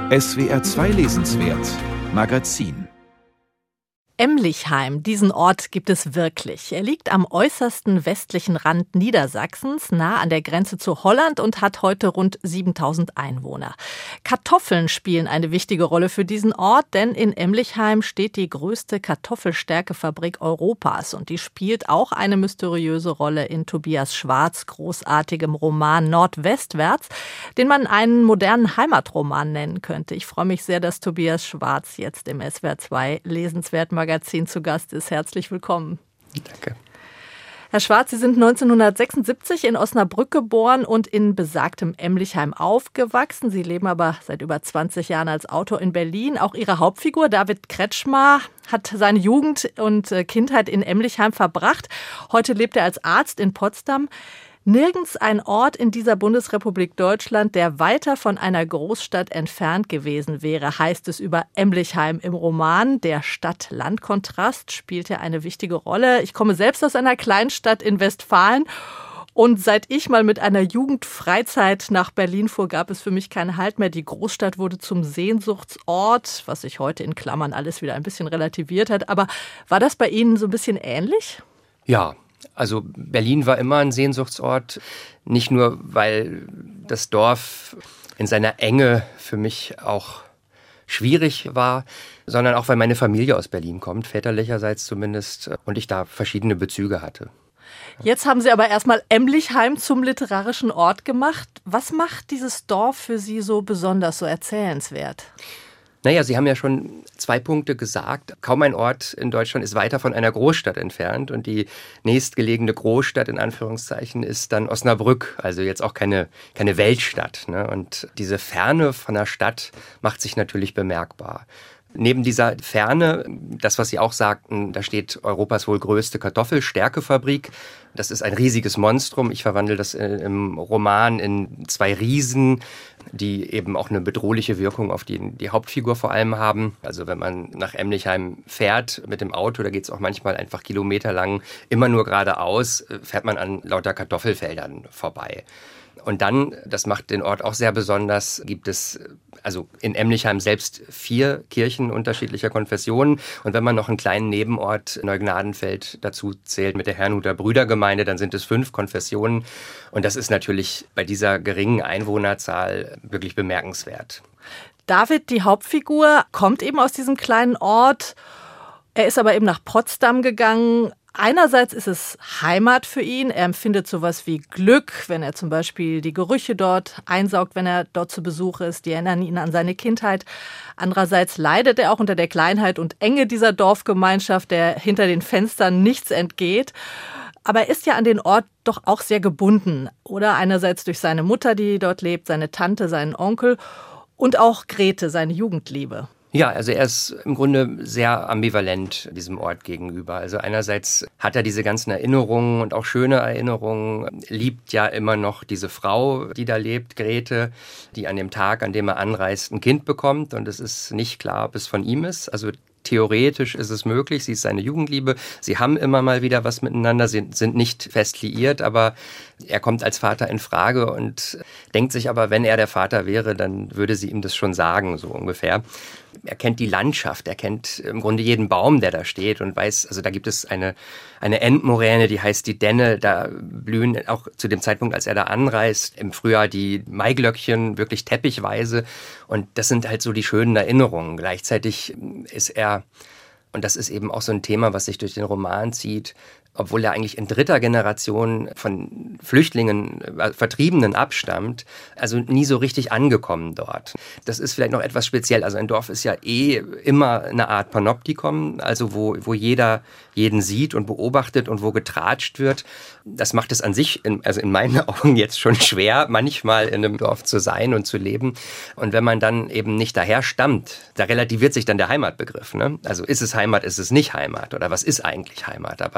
SWR 2 Lesenswert Magazin. Emlichheim, diesen Ort gibt es wirklich. Er liegt am äußersten westlichen Rand Niedersachsens, nah an der Grenze zu Holland und hat heute rund 7000 Einwohner. Kartoffeln spielen eine wichtige Rolle für diesen Ort, denn in Emlichheim steht die größte Kartoffelstärkefabrik Europas und die spielt auch eine mysteriöse Rolle in Tobias Schwarz' großartigem Roman Nordwestwärts, den man einen modernen Heimatroman nennen könnte. Ich freue mich sehr, dass Tobias Schwarz jetzt im SWR 2 Lesenswert Magazin zu Gast ist. Herzlich willkommen. Danke. Herr Schwarz, Sie sind 1976 in Osnabrück geboren und in besagtem Emlichheim aufgewachsen. Sie leben aber seit über 20 Jahren als Autor in Berlin. Auch Ihre Hauptfigur, David Kretschmar, hat seine Jugend und Kindheit in Emlichheim verbracht. Heute lebt er als Arzt in Potsdam. Nirgends ein Ort in dieser Bundesrepublik Deutschland, der weiter von einer Großstadt entfernt gewesen wäre, heißt es über Emlichheim im Roman. Der Stadt-Land-Kontrast spielt ja eine wichtige Rolle. Ich komme selbst aus einer Kleinstadt in Westfalen und seit ich mal mit einer Jugendfreizeit nach Berlin fuhr, gab es für mich keinen Halt mehr. Die Großstadt wurde zum Sehnsuchtsort, was sich heute in Klammern alles wieder ein bisschen relativiert hat. Aber war das bei Ihnen so ein bisschen ähnlich? Ja. Also Berlin war immer ein Sehnsuchtsort, nicht nur, weil das Dorf in seiner Enge für mich auch schwierig war, sondern auch, weil meine Familie aus Berlin kommt, väterlicherseits zumindest, und ich da verschiedene Bezüge hatte. Jetzt haben Sie aber erstmal Emlichheim zum literarischen Ort gemacht. Was macht dieses Dorf für Sie so besonders, so erzählenswert? Naja, Sie haben ja schon 2 Punkte gesagt. Kaum ein Ort in Deutschland ist weiter von einer Großstadt entfernt. Und die nächstgelegene Großstadt, in Anführungszeichen, ist dann Osnabrück. Also jetzt auch keine Weltstadt, ne? Und diese Ferne von der Stadt macht sich natürlich bemerkbar. Neben dieser Ferne, das, was Sie auch sagten, da steht Europas wohl größte Kartoffelstärkefabrik. Das ist ein riesiges Monstrum. Ich verwandle das im Roman in 2 Riesen, die eben auch eine bedrohliche Wirkung auf die Hauptfigur vor allem haben. Also wenn man nach Emlichheim fährt mit dem Auto, da geht es auch manchmal einfach kilometerlang immer nur geradeaus, fährt man an lauter Kartoffelfeldern vorbei. Und dann, das macht den Ort auch sehr besonders, gibt es also in Emlichheim selbst 4 Kirchen unterschiedlicher Konfessionen. Und wenn man noch einen kleinen Nebenort Neugnadenfeld dazu zählt mit der Herrnhuter Brüdergemeinde, dann sind es 5 Konfessionen. Und das ist natürlich bei dieser geringen Einwohnerzahl wirklich bemerkenswert. David, die Hauptfigur, kommt eben aus diesem kleinen Ort. Er ist aber eben nach Potsdam gegangen. Einerseits ist es Heimat für ihn. Er empfindet sowas wie Glück, wenn er zum Beispiel die Gerüche dort einsaugt, wenn er dort zu Besuch ist. Die erinnern ihn an seine Kindheit. Andererseits leidet er auch unter der Kleinheit und Enge dieser Dorfgemeinschaft, der hinter den Fenstern nichts entgeht. Aber er ist ja an den Ort doch auch sehr gebunden. Oder einerseits durch seine Mutter, die dort lebt, seine Tante, seinen Onkel und auch Grete, seine Jugendliebe. Ja, also er ist im Grunde sehr ambivalent diesem Ort gegenüber. Also einerseits hat er diese ganzen Erinnerungen und auch schöne Erinnerungen, liebt ja immer noch diese Frau, die da lebt, Grete, die an dem Tag, an dem er anreist, ein Kind bekommt. Und es ist nicht klar, ob es von ihm ist. Also theoretisch ist es möglich, sie ist seine Jugendliebe, sie haben immer mal wieder was miteinander, sie sind nicht fest liiert, aber er kommt als Vater in Frage und denkt sich aber, wenn er der Vater wäre, dann würde sie ihm das schon sagen, so ungefähr. Er kennt die Landschaft, er kennt im Grunde jeden Baum, der da steht und weiß, also da gibt es eine Endmoräne, die heißt die Denne, da blühen auch zu dem Zeitpunkt, als er da anreist, im Frühjahr die Maiglöckchen wirklich teppichweise und das sind halt so die schönen Erinnerungen. Gleichzeitig ist er, und das ist eben auch so ein Thema, was sich durch den Roman zieht, obwohl er eigentlich in 3. Generation von Flüchtlingen, Vertriebenen abstammt, also nie so richtig angekommen dort. Das ist vielleicht noch etwas speziell. Also ein Dorf ist ja immer eine Art Panoptikum, also wo jeder jeden sieht und beobachtet und wo getratscht wird. Das macht es an sich, also in meinen Augen jetzt schon schwer, manchmal in einem Dorf zu sein und zu leben. Und wenn man dann eben nicht daher stammt, da relativiert sich dann der Heimatbegriff, ne? Also ist es Heimat, ist es nicht Heimat? Oder was ist eigentlich Heimat? Aber wenn man eben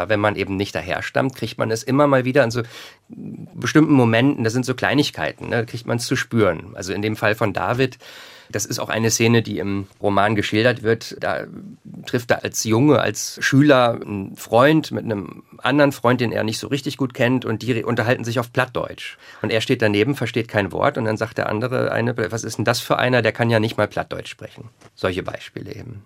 eben nicht daher stammt, kriegt man es immer mal wieder in so bestimmten Momenten, das sind so Kleinigkeiten, ne, kriegt man es zu spüren. Also in dem Fall von David, das ist auch eine Szene, die im Roman geschildert wird. Da trifft er als Junge, als Schüler einen Freund mit einem anderen Freund, den er nicht so richtig gut kennt, und die unterhalten sich auf Plattdeutsch. Und er steht daneben, versteht kein Wort, und dann sagt der andere was ist denn das für einer, der kann ja nicht mal Plattdeutsch sprechen. Solche Beispiele eben.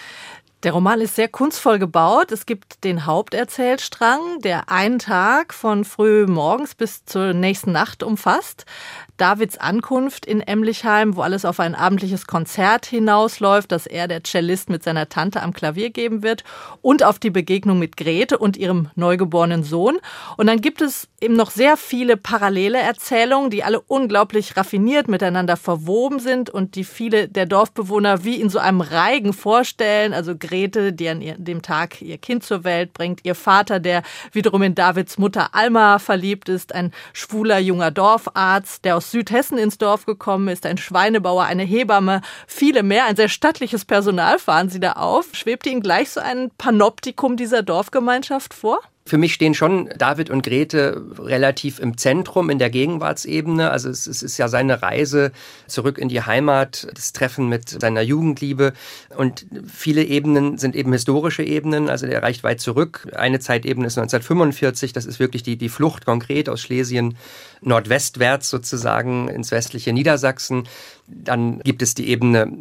Der Roman ist sehr kunstvoll gebaut. Es gibt den Haupterzählstrang, der einen Tag von früh morgens bis zur nächsten Nacht umfasst. Davids Ankunft in Emlichheim, wo alles auf ein abendliches Konzert hinausläuft, das er, der Cellist, mit seiner Tante am Klavier geben wird, und auf die Begegnung mit Grete und ihrem neugeborenen Sohn. Und dann gibt es eben noch sehr viele parallele Erzählungen, die alle unglaublich raffiniert miteinander verwoben sind und die viele der Dorfbewohner wie in so einem Reigen vorstellen. Also Grete, die an dem Tag ihr Kind zur Welt bringt, ihr Vater, der wiederum in Davids Mutter Alma verliebt ist, ein schwuler junger Dorfarzt, der aus Südhessen ins Dorf gekommen ist, ein Schweinebauer, eine Hebamme, viele mehr, ein sehr stattliches Personal fahren sie da auf. Schwebt Ihnen gleich so ein Panoptikum dieser Dorfgemeinschaft vor? Für mich stehen schon David und Grete relativ im Zentrum in der Gegenwartsebene. Also es ist ja seine Reise zurück in die Heimat, das Treffen mit seiner Jugendliebe. Und viele Ebenen sind eben historische Ebenen. Also der reicht weit zurück. Eine Zeitebene ist 1945. Das ist wirklich die Flucht konkret aus Schlesien nordwestwärts sozusagen ins westliche Niedersachsen. Dann gibt es die Ebene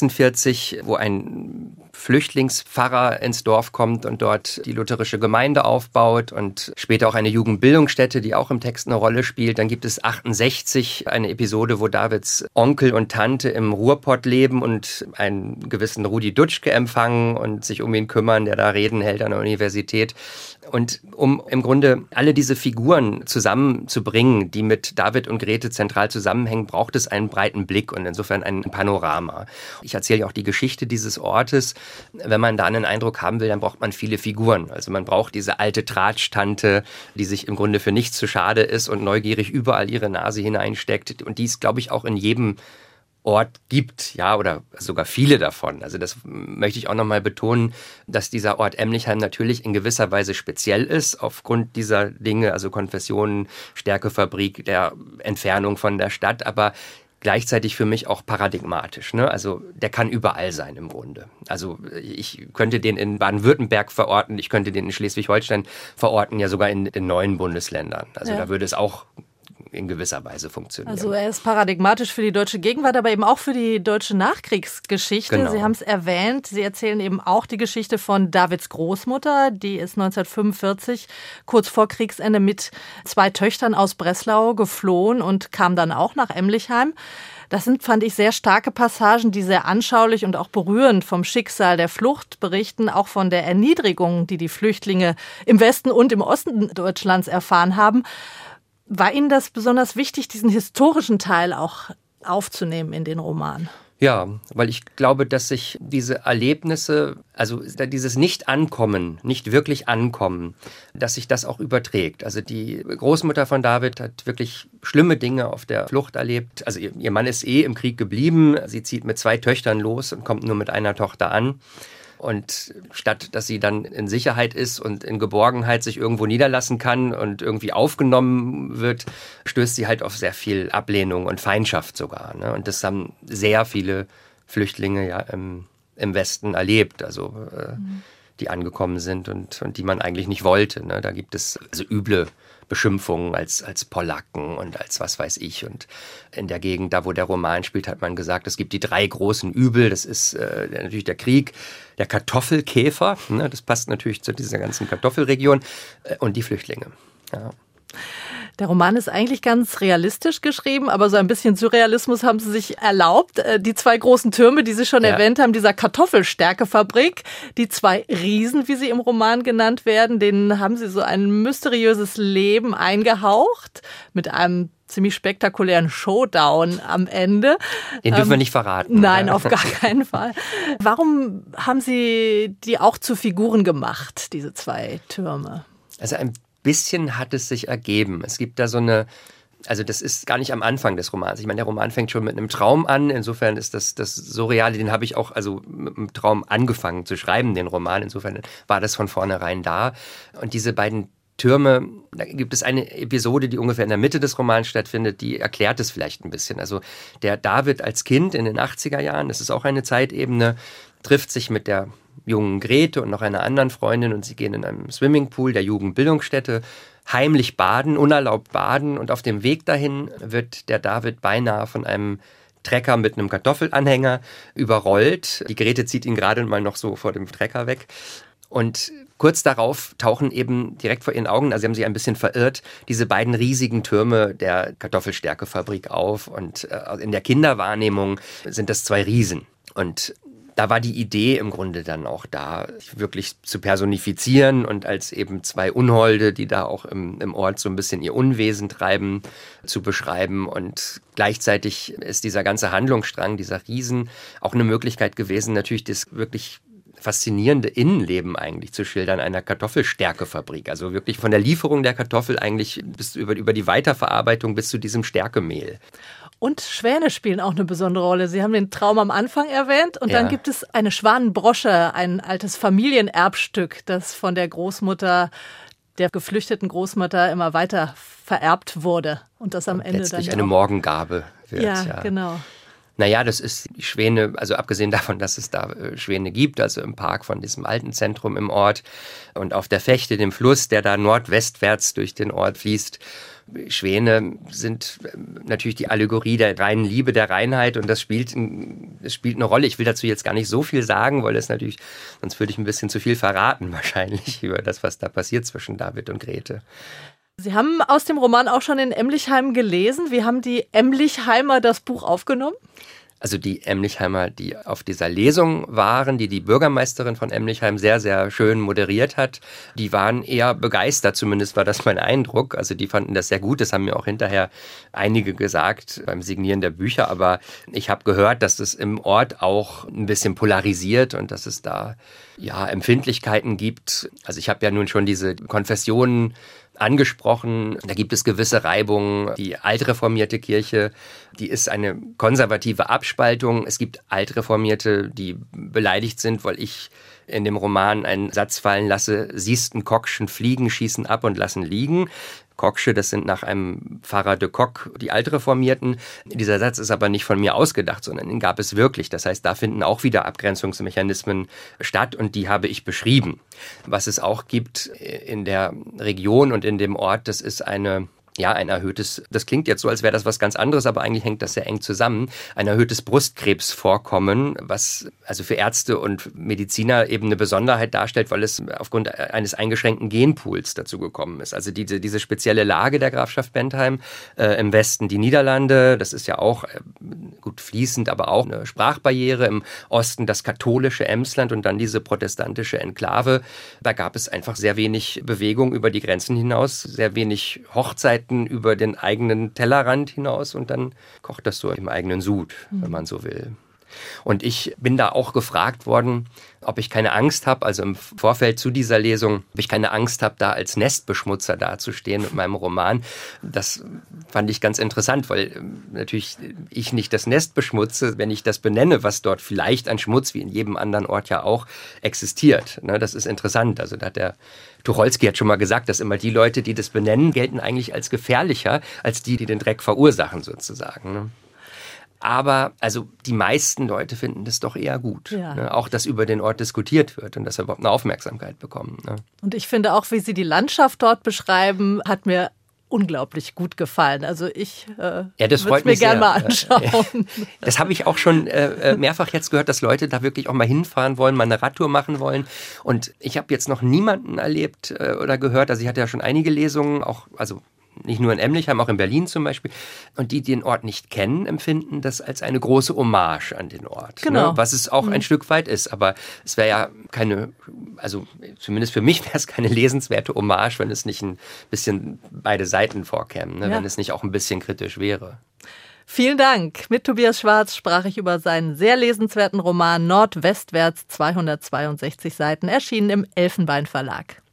46, wo ein Flüchtlingspfarrer ins Dorf kommt und dort die lutherische Gemeinde aufbaut und später auch eine Jugendbildungsstätte, die auch im Text eine Rolle spielt. Dann gibt es 68, eine Episode, wo Davids Onkel und Tante im Ruhrpott leben und einen gewissen Rudi Dutschke empfangen und sich um ihn kümmern, der da Reden hält an der Universität. Und um im Grunde alle diese Figuren zusammenzubringen, die mit David und Grete zentral zusammenhängen, braucht es einen breiten Blick und insofern ein Panorama. Ich erzähle ja auch die Geschichte dieses Ortes. Wenn man da einen Eindruck haben will, dann braucht man viele Figuren. Also man braucht diese alte Tratsch-Tante, die sich im Grunde für nichts zu schade ist und neugierig überall ihre Nase hineinsteckt. Und die es, glaube ich, auch in jedem Ort gibt, ja, oder sogar viele davon. Also das möchte ich auch nochmal betonen, dass dieser Ort Emlichheim natürlich in gewisser Weise speziell ist, aufgrund dieser Dinge, also Konfessionen, Stärkefabrik, der Entfernung von der Stadt, aber gleichzeitig für mich auch paradigmatisch, ne? Also der kann überall sein im Grunde. Also ich könnte den in Baden-Württemberg verorten, ich könnte den in Schleswig-Holstein verorten, ja sogar in den neuen Bundesländern. Also da würde es auch in gewisser Weise funktionieren. Also er ist paradigmatisch für die deutsche Gegenwart, aber eben auch für die deutsche Nachkriegsgeschichte. Genau. Sie haben es erwähnt, Sie erzählen eben auch die Geschichte von Davids Großmutter, die ist 1945 kurz vor Kriegsende mit 2 Töchtern aus Breslau geflohen und kam dann auch nach Emlichheim. Das sind, fand ich, sehr starke Passagen, die sehr anschaulich und auch berührend vom Schicksal der Flucht berichten, auch von der Erniedrigung, die die Flüchtlinge im Westen und im Osten Deutschlands erfahren haben. War Ihnen das besonders wichtig, diesen historischen Teil auch aufzunehmen in den Roman? Ja, weil ich glaube, dass sich diese Erlebnisse, also dieses Nicht-Ankommen, nicht wirklich Ankommen, dass sich das auch überträgt. Also die Großmutter von David hat wirklich schlimme Dinge auf der Flucht erlebt. Also ihr Mann ist im Krieg geblieben. Sie zieht mit 2 Töchtern los und kommt nur mit einer Tochter an. Und statt dass sie dann in Sicherheit ist und in Geborgenheit sich irgendwo niederlassen kann und irgendwie aufgenommen wird, stößt sie halt auf sehr viel Ablehnung und Feindschaft sogar. Ne? Und das haben sehr viele Flüchtlinge ja im Westen erlebt, also die angekommen sind und die man eigentlich nicht wollte. Ne? Da gibt es also üble Beschimpfungen als Polacken und als was weiß ich. Und in der Gegend, da wo der Roman spielt, hat man gesagt, es gibt die 3 großen Übel. Das ist natürlich der Krieg, der Kartoffelkäfer, ne, das passt natürlich zu dieser ganzen Kartoffelregion, und die Flüchtlinge. Ja. Der Roman ist eigentlich ganz realistisch geschrieben, aber so ein bisschen Surrealismus haben Sie sich erlaubt. Die 2 großen Türme, die Sie schon erwähnt haben, dieser Kartoffelstärkefabrik, die 2 Riesen, wie sie im Roman genannt werden, denen haben Sie so ein mysteriöses Leben eingehaucht mit einem ziemlich spektakulären Showdown am Ende. Den dürfen wir nicht verraten. Nein, auf gar keinen Fall. Warum haben Sie die auch zu Figuren gemacht, diese 2 Türme? Also ein bisschen hat es sich ergeben. Es gibt da so eine Also das ist gar nicht am Anfang des Romans. Ich meine, der Roman fängt schon mit einem Traum an. Insofern ist das Surreale, den habe ich auch also mit einem Traum angefangen zu schreiben, den Roman. Insofern war das von vornherein da. Und diese beiden Türme, da gibt es eine Episode, die ungefähr in der Mitte des Romans stattfindet, die erklärt es vielleicht ein bisschen. Also der David als Kind in den 80er Jahren, das ist auch eine Zeitebene, trifft sich mit der jungen Grete und noch einer anderen Freundin und sie gehen in einem Swimmingpool der Jugendbildungsstätte heimlich baden, unerlaubt baden und auf dem Weg dahin wird der David beinahe von einem Trecker mit einem Kartoffelanhänger überrollt. Die Grete zieht ihn gerade mal noch so vor dem Trecker weg und kurz darauf tauchen eben direkt vor ihren Augen, also sie haben sich ein bisschen verirrt, diese beiden riesigen Türme der Kartoffelstärkefabrik auf und in der Kinderwahrnehmung sind das zwei Riesen und da war die Idee im Grunde dann auch da, wirklich zu personifizieren und als eben zwei Unholde, die da auch im Ort so ein bisschen ihr Unwesen treiben, zu beschreiben. Und gleichzeitig ist dieser ganze Handlungsstrang, dieser Riesen, auch eine Möglichkeit gewesen, natürlich das wirklich faszinierende Innenleben eigentlich zu schildern einer Kartoffelstärkefabrik. Also wirklich von der Lieferung der Kartoffel eigentlich bis über die Weiterverarbeitung bis zu diesem Stärkemehl. Und Schwäne spielen auch eine besondere Rolle. Sie haben den Traum am Anfang erwähnt und dann gibt es eine Schwanenbrosche, ein altes Familienerbstück, das von der Großmutter, der geflüchteten Großmutter immer weiter vererbt wurde und das am Ende letztlich dann eine Morgengabe wird. Ja, genau. Naja, das ist die Schwäne, also abgesehen davon, dass es da Schwäne gibt, also im Park von diesem alten Zentrum im Ort und auf der Fechte, dem Fluss, der da nordwestwärts durch den Ort fließt. Schwäne sind natürlich die Allegorie der reinen Liebe, der Reinheit und das spielt eine Rolle. Ich will dazu jetzt gar nicht so viel sagen, weil es natürlich, sonst würde ich ein bisschen zu viel verraten wahrscheinlich über das, was da passiert zwischen David und Grete. Sie haben aus dem Roman auch schon in Emlichheim gelesen. Wie haben die Emlichheimer das Buch aufgenommen? Also die Emlichheimer, die auf dieser Lesung waren, die Bürgermeisterin von Emlichheim sehr, sehr schön moderiert hat, die waren eher begeistert, zumindest war das mein Eindruck. Also die fanden das sehr gut, das haben mir auch hinterher einige gesagt beim Signieren der Bücher, aber ich habe gehört, dass das im Ort auch ein bisschen polarisiert und dass es da Empfindlichkeiten gibt. Also ich habe ja nun schon diese Konfessionen angesprochen. Da gibt es gewisse Reibungen. Die altreformierte Kirche, die ist eine konservative Abspaltung. Es gibt Altreformierte, die beleidigt sind, weil ich in dem Roman einen Satz fallen lasse, siehsten Kockschen fliegen, schießen ab und lassen liegen. Kocksche, das sind nach einem Pfarrer de Kock die Altreformierten. Dieser Satz ist aber nicht von mir ausgedacht, sondern den gab es wirklich. Das heißt, da finden auch wieder Abgrenzungsmechanismen statt und die habe ich beschrieben. Was es auch gibt in der Region und in dem Ort, das ist ein erhöhtes, das klingt jetzt so, als wäre das was ganz anderes, aber eigentlich hängt das sehr eng zusammen, ein erhöhtes Brustkrebsvorkommen, was also für Ärzte und Mediziner eben eine Besonderheit darstellt, weil es aufgrund eines eingeschränkten Genpools dazu gekommen ist. Also diese spezielle Lage der Grafschaft Bentheim, im Westen die Niederlande, das ist ja auch gut fließend, aber auch eine Sprachbarriere, im Osten das katholische Emsland und dann diese protestantische Enklave. Da gab es einfach sehr wenig Bewegung über die Grenzen hinaus, sehr wenig Hochzeiten über den eigenen Tellerrand hinaus und dann kocht das so im eigenen Sud, wenn man so will. Und ich bin da auch gefragt worden, ob ich keine Angst habe, also im Vorfeld zu dieser Lesung, ob ich keine Angst habe, da als Nestbeschmutzer dazustehen mit meinem Roman. Das fand ich ganz interessant, weil natürlich ich nicht das Nest beschmutze, wenn ich das benenne, was dort vielleicht an Schmutz, wie in jedem anderen Ort ja auch, existiert. Das ist interessant. Also da hat der Tucholsky hat schon mal gesagt, dass immer die Leute, die das benennen, gelten eigentlich als gefährlicher, als die den Dreck verursachen sozusagen. Aber also die meisten Leute finden das doch eher gut. Ja. Auch, dass über den Ort diskutiert wird und dass wir überhaupt eine Aufmerksamkeit bekommen. Und ich finde auch, wie Sie die Landschaft dort beschreiben, hat mir unglaublich gut gefallen. Also ich würde es mir gerne mal anschauen. Das habe ich auch schon mehrfach jetzt gehört, dass Leute da wirklich auch mal hinfahren wollen, mal eine Radtour machen wollen. Und ich habe jetzt noch niemanden erlebt oder gehört, also ich hatte ja schon einige Lesungen, auch also nicht nur in Emlichheim, auch in Berlin zum Beispiel. Und die den Ort nicht kennen, empfinden das als eine große Hommage an den Ort. Genau. Was es auch ein Stück weit ist. Aber es wäre ja keine, also zumindest für mich wäre es keine lesenswerte Hommage, wenn es nicht ein bisschen beide Seiten vorkämen, wenn es nicht auch ein bisschen kritisch wäre. Vielen Dank. Mit Tobias Schwarz sprach ich über seinen sehr lesenswerten Roman Nordwestwärts, 262 Seiten, erschienen im Elfenbein Verlag.